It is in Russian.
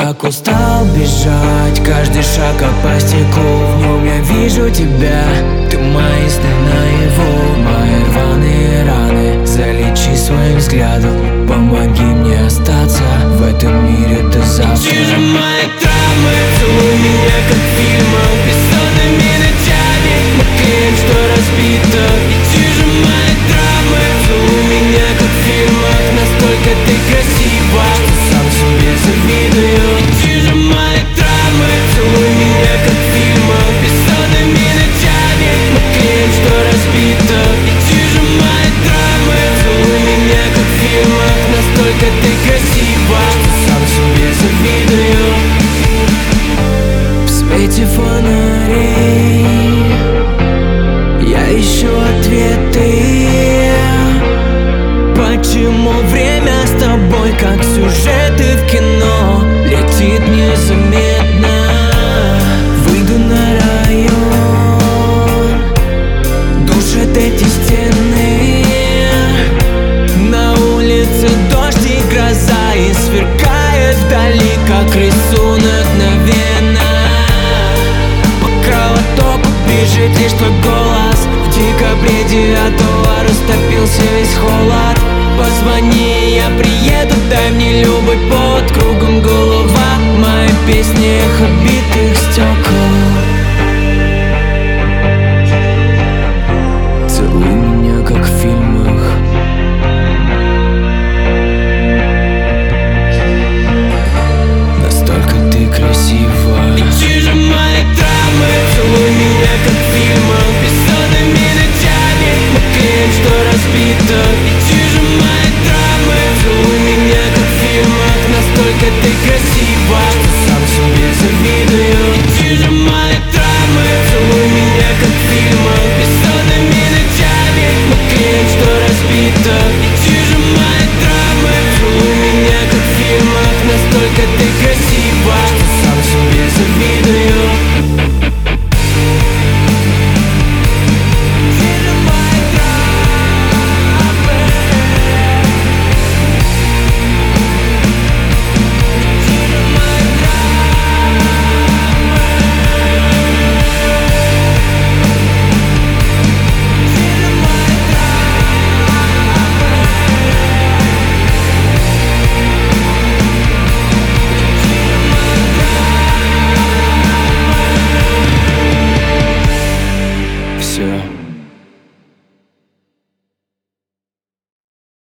так устал бежать, каждый шаг как по стеклу. В нем я вижу тебя, ты мои сны наяву. Мои рваные раны залечи своим взглядом. Помоги мне остаться в этом мире до завтра. Ты же мои травмы, целуй меня как в фильмах. Бессонными ночами мы клеим, что разбито. Ты же мои травмы, целуй меня как в фильмах. Настолько ты красива, что сам себе завидую. Ты же мои травмы, целуй меня как в фильмах. Бессонными ночами мы клеим, что разбито. Ты же мои травмы, целуй меня как в фильмах. Настолько ты красива, что сам себе завидую. В свете фонарей я ищу ответы. Почему время с тобой, как сюжеты в кино, летит незаметно? Выйду на район, душат эти стены. На улице дождь и гроза, и сверкает вдали, как рисунок на венах. По кровотоку бежит лишь твой голос. В декабре 9-го растопился весь холод. Позвони, я приеду, дай мне любой повод. Кругом голова, мои песни эхо битых стекол. Целуй меня, как в фильмах. Настолько ты красива. Ты же мои травмы, целуй меня как в фильмах. Бессонными ночами мы клеим, что разбито. Ты же мои травмы, целуй меня как в фильмах. Настолько ты красива, что сам себе завидую.